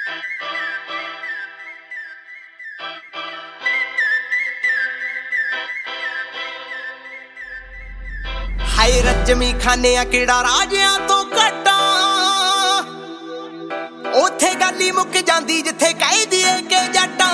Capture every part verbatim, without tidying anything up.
ਹਾਏ ਰੱਜਵੀਂ ਖਾਨੇ ਆ ਕਿਹੜਾ ਰਾਜਿਆਂ ਤੋਂ ਘਟਾਂ ਉੱਥੇ ਗੱਲ ਹੀ ਮੁੱਕ ਜਾਂਦੀ ਜਿੱਥੇ ਕਹਿ ਦੀਏ ਕਿ ਜੱਟਾਂ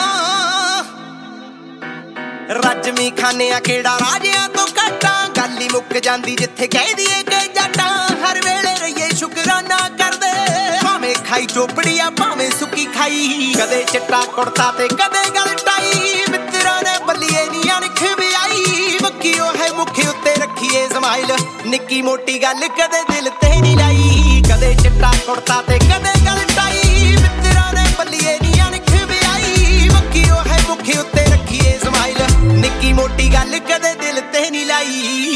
ਰੱਜਵੀਂ ਖਾਨੇ ਆ ਕਿਹੜਾ ਰਾਜਿਆਂ ਤੋਂ ਘਟਾਂ ਗੱਲ ਹੀ ਮੁੱਕ ਜਾਂਦੀ ਜਿੱਥੇ ਕਹਿ ਦੀਏ ਕਿ ਜੱਟਾਂ ਹਰ ਵੇਲੇ ਰਹੀਏ ਸ਼ੁਕਰਾਨਾ ਕਰਦੇ ਭਾਵੇਂ ਖਾਈ ਚੋਪੜੀਆਂ ਭਾਵੇਂ ਸੁੱਕੀ ਖਾਈ ਕਦੇ ਚਿੱਟਾ ਕੁੜਤਾ ਤੇ ਕਦੇ ਗਲ ਟਾਈ ਮਿੱਤਰਾਂ ਨੇ ਬੱਲੀਏ ਨੀ ਅਣਖ ਵੀ ਆਈ ਮੱਕੀਓ ਹੈ ਮੁੱਖ ਉੱਤੇ ਰੱਖੀਏ ਸਮਾਈਲ ਨਿੱਕੀ ਮੋਟੀ ਗੱਲ ਕਦੇ ਦਿਲ ਤੇ ਨੀ ਲਾਈ ਕਦੇ ਚਿੱਟਾ ਕੁੜਤਾ ਤੇ ਕਦੇ ਗਲ ਟਾਈ ਮਿੱਤਰਾਂ ਨੇ ਬੱਲੀਏ ਨੀ ਅਣਖ ਵੀ ਆਈ ਮੱਕੀਓ ਹੈ ਮੁੱਖ ਉੱਤੇ ਰੱਖੀਏ ਸਮਾਈਲ ਨਿੱਕੀ ਮੋਟੀ ਗੱਲ ਕਦੇ ਦਿਲ ਤੇ ਨੀ ਲਾਈ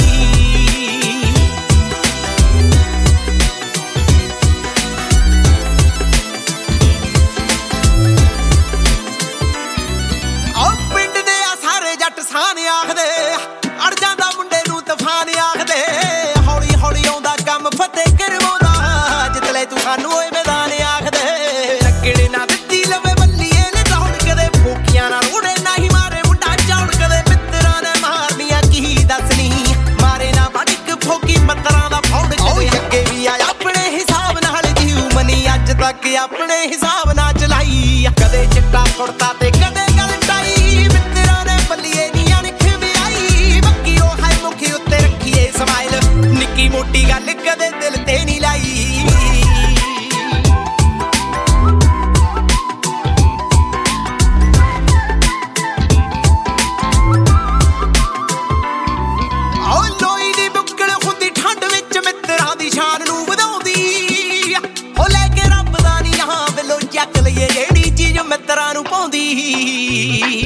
ਸਾਨ ਆਖਦੇ ਅੜ ਜਾਂਦਾ ਮੁੰਡੇ ਨੂੰ ਤੂਫਾਨ ਆਖਦੇ ਹੌਲੀ ਹੌਲੀ ਆਉਂਦਾ ਕੰਮ ਫਤਿਹ ਕਰਵਾਉਂਦਾ ਜਿਤਲੇ ਤੂੰ ਸਾਨੂੰ ਓਏ ਮੈਦਾਨ ਆਖਦੇ ਲੱਕੜੇ ਨਾ ਦਿੱਤੀ ਲਵੇ ਬੱਲੀਏ ਨੇ ਦੌੜ ਕਦੇ ਫੋਕੀਆਂ ਨਾਲ ਉੜੇ ਨਹੀਂ ਮਾਰੇ ਮੁੰਡਾ ਚੌੜ ਕਦੇ ਮਿੱਤਰਾਂ ਨੇ ਮਾਰਨੀਆਂ ਕੀ ਦੱਸਣੀ ਮਾਰੇ ਨਾ ਵੜਕ ਫੋਕੀ ਮੱਤਰਾਂ ਦਾ ਫੌੜ ਕਦੇ ਅੱਗੇ ਵੀ ਆ ਆਪਣੇ ਹਿਸਾਬ ਨਾਲ ਜੀਉ ਮਨੀ ਅੱਜ ਤੱਕ ਆਪਣੇ ਹਿਸਾਬ ਨਾਲ ਚਲਾਈ ਕਦੇ ਚਿੱਟਾ ਕੁੜਤਾ ਤੇ ਕਦੇ ਗਲ ਟਾਈ ਮਿੱਤਰਾਂ ਨੇ ਬੱਲੀਏ ਨਿੱਕੀ ਮੋਟੀ ਗੱਲ ਕਦੇ ਦਿਲ ਤੇ ਨੀ ਲਾਈ ਆਹ ਲੋਈ ਦੀ ਬੁੱਕਲ ਹੁੰਦੀ ਠੰਡ ਵਿੱਚ ਮਿੱਤਰਾਂ ਦੀ ਸ਼ਾਨ ਨੂੰ ਵਧਾਉਂਦੀ ਹੋ ਲੈ ਕੇ ਰੱਬ ਦਾ ਨੀ ਹਾਂ ਵੇਲੋ ਚੱਕ ਲਈਏ ਜਿਹੜੀ ਚੀਜ਼ ਮਿੱਤਰਾਂ ਨੂੰ ਪਾਉਂਦੀ